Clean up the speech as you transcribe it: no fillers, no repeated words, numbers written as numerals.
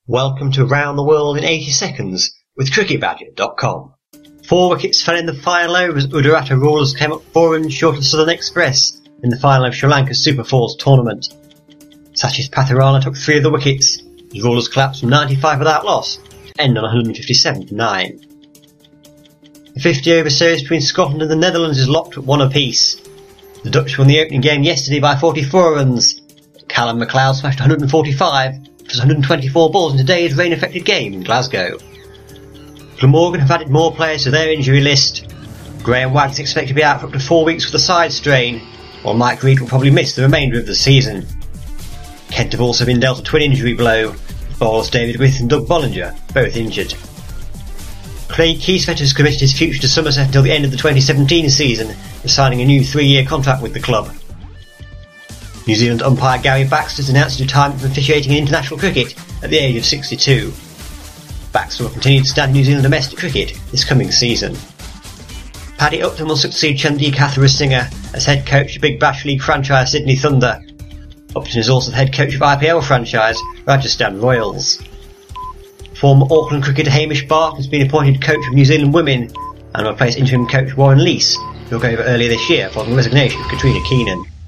Welcome to Round the World in 80 Seconds with cricketbadger.com. 4 wickets fell in the final over as Udurata Rulers came up 4 runs short of Southern Express in the final of Sri Lanka's Super Fours tournament. Sachis Patharana took 3 of the wickets as Rulers collapsed from 95 without loss to end on 157 for 9. The 50-over series between Scotland and the Netherlands is locked at 1 apiece. The Dutch won the opening game yesterday by 44 runs. Callum MacLeod smashed 145 for 124 balls in today's rain-affected game in Glasgow. Glamorgan have added more players to their injury list. Graham Wagg is expected to be out for up to 4 weeks with a side strain, while Mike Reid will probably miss the remainder of the season. Kent have also been dealt a twin injury blow, with bowlers David Griffith and Doug Bollinger both injured. Craig Kieswetter has committed his future to Somerset until the end of the 2017 season, signing a new 3-year contract with the club. New Zealand umpire Gary Baxter has announced his retirement from officiating in international cricket at the age of 62. Baxter will continue to stand New Zealand domestic cricket this coming season. Paddy Upton will succeed Chandeep Kathiresinha as head coach of Big Bash League franchise Sydney Thunder. Upton is also the head coach of IPL franchise Rajasthan Royals. Former Auckland cricketer Hamish Barton has been appointed coach of New Zealand women and will replace interim coach Warren Lees, who took over earlier this year following the resignation of Katrina Keenan.